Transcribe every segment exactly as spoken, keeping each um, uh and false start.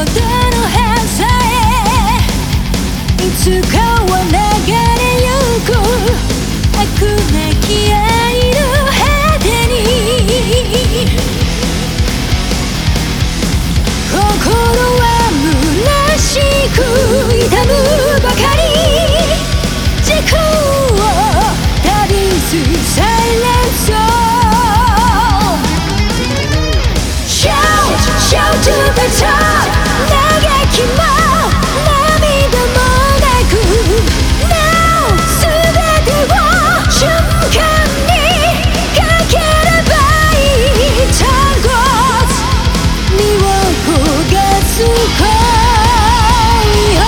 の葉さえいつかは流れゆく飽くなき愛の果てに心は虚しく痛むばかり時空を旅するサイレンソー Shout, shout to the top 嘆きも涙もなく Now 全てを瞬間にかければいい Tangos 身を焦がす恋を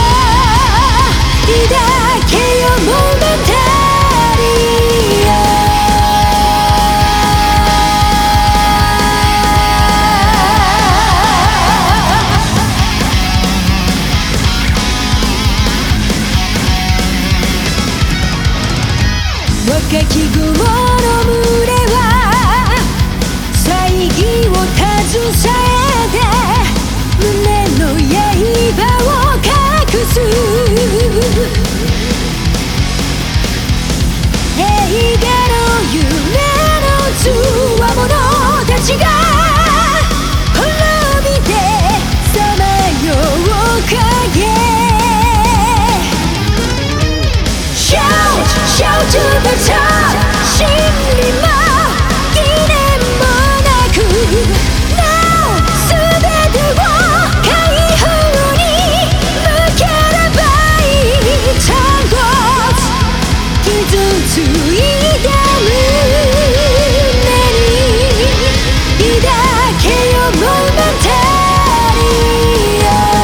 抱けよモメンタリア若き雲の群れは猜疑を携えて胸の刃を隠す映画の夢のつわものたちが滅びてさまよう影Shout, shout to the top 真理も疑念もなく Now 全てを解放に向ければいい Tangos 傷ついた胸に抱けよモメンタリア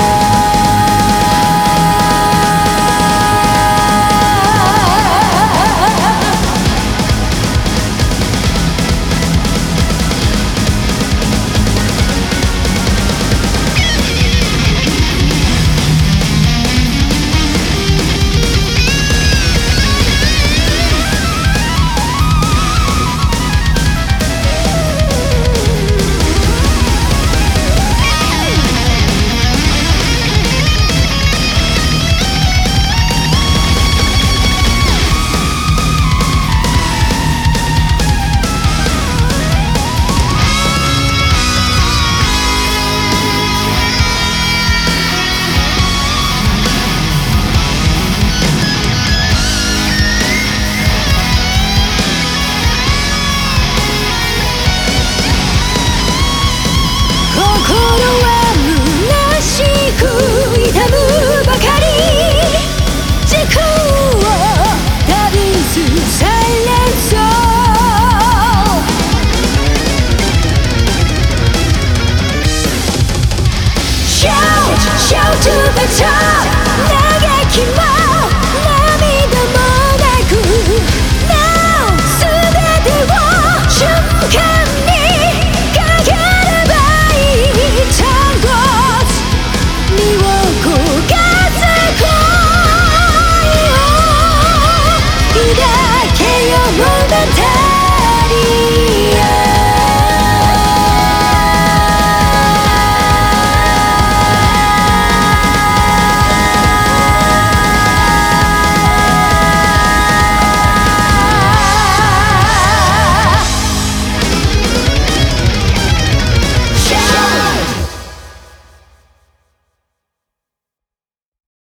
痛むばかり時空を旅するサイレンソー Shout, shout to the top